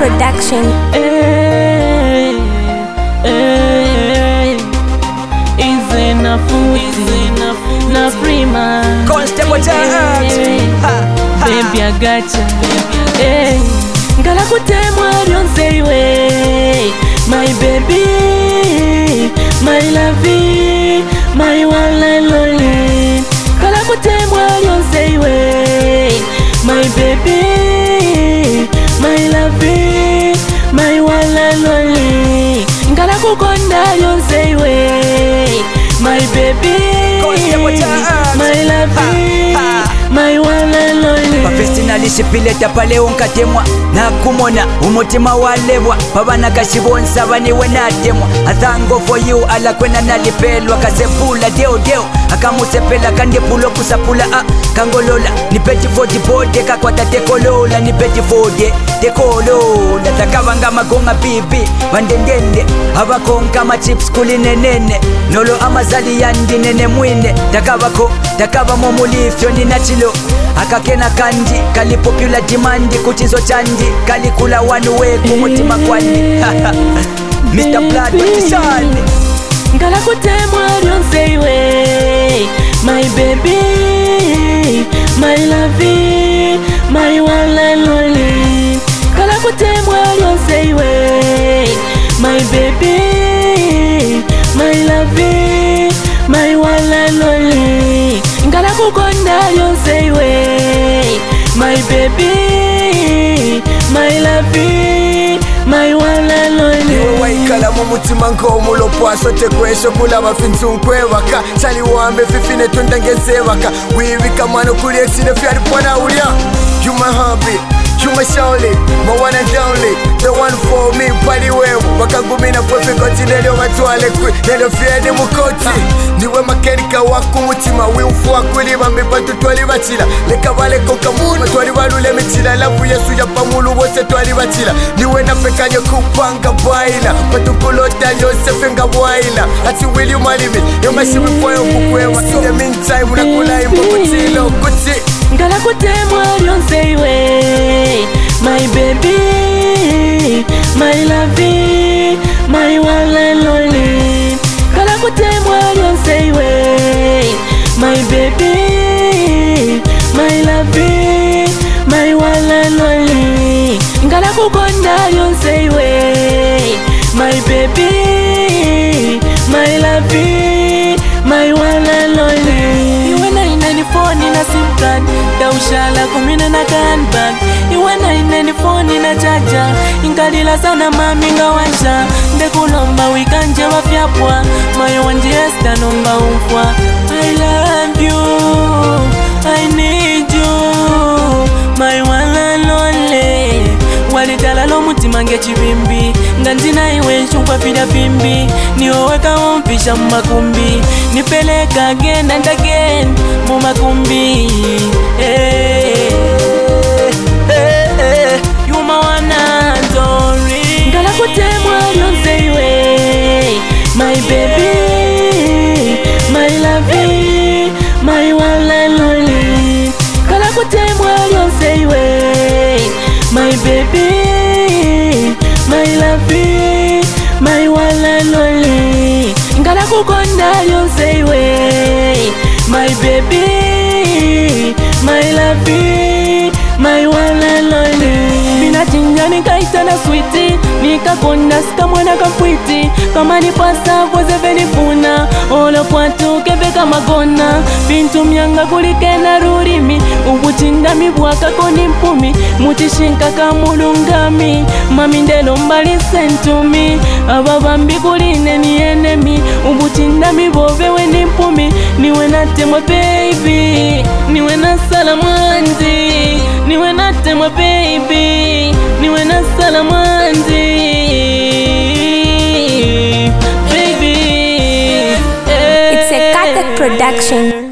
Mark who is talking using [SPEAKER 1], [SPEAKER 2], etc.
[SPEAKER 1] Production.
[SPEAKER 2] Easy na futi na prima
[SPEAKER 3] Constable Jax.
[SPEAKER 2] Baby I gotcha. Ngala kutemwa lyonse iwe, my baby, my lovey, my one and only. Ngala kutemwa lyonse iwe, my baby, my lovey, my one and only. Ngala kukonda lyonse iwe, my baby, my lovey, my one and only.
[SPEAKER 3] Professionally shipileta pale unkatemwa na kumona umutima walebwa babana kashibonsa baniwe natemwa. I thank God for you ala kwena nalipelwa kasepula deo akamusepela kandepulo kusapula kangolola ni peti 40 bode kakwata tekolola ni peti 40 tekolola takabanga magonga bibi bandendende abakonka ma chips kulinenene nolo amazali yandi nene mwine takaba momulifyo ni nachilo akakena kandi kali popular demand kuchizo chandi kali kula wanu we kumutima kwani Mr. Blood Batisani
[SPEAKER 2] Ngala kutemwa lyonse iwe, my baby, my lovey, my one and only. Ngala kutemwa lyonse iwe, my baby, my lovey, my one and only. Ngala kukonda lyonse iwe, my baby, my lovey, my one and only.
[SPEAKER 4] Niwe waikala mumutima nkomulo pwaso tekwesho kulaba finsunkwebaka chali wambe fifine tundangezebaka wibika mano kuli exine fyari pwana ulya. You my hubby, you my shawty, my one and only, the one for me pali wewe wakagumina pwefe koti nelio matwale kwe nelio fiede mukoti. Niwe makerika waku mutima wimfu wakuli bambipatu twali bachila leka vale koka munu twali balule michila lavu yesu ya pamulu wose twali bachila. Niwe na pekanyo kupanga baila patukulota yosefe nga baila ati will you marry me yo mashimu foyo kukwewa in the meantime unakula imbo kutilo kuti
[SPEAKER 2] Ngala kutemwa lyonse iwe, my baby, my lovey, my one and only. Ngala kutemwa lyonse iwe, my baby, my lovey, my one and only. Ngala kukonda lyonse iwe, my baby, my lovey, my one and only. Iwe na inani phone na sim card, daushala kumina na handbag. Iwe na inani phone na charger, inkalila sana mami ngawasha. Ndekulomba wikanje wafyapwa, mayo wanji esta nomba umfwa. I love you, I need you, my one and only. Walitala lo mutima nge chivimbi, nganzina iwe nshungwa fida fimbi. Nioweka umpisha mmakumbi, nipeleka again and again mumakumbi. You my one and only. Ngala kutemwa lyonse iwe, my baby, my lovey, my one and only. Ngala kutemwa lyonse iwe, my baby, my lovey, my one and only. Ngala kukonda lyonse iwe, my baby, my lovey, my one and only. Mina chinja nikaita na sweetie, nikakonda sika mwana kampwiti. Kama nipasa voze venifuna, olo pwatu keve kama gona. Bintu myanga kulike na rurimi, ubuchinda mibwaka koni mpumi. Mutishinka kamulungami, mami ndelo mbali sentumi. Ababambi kuline ni enemy, ubuchinda mibove weni mpumi. Niwe natemwa baby, niwe na salamanzi. Niwe natemwa baby, niwe na salamanzi.
[SPEAKER 1] It's a Katak Production.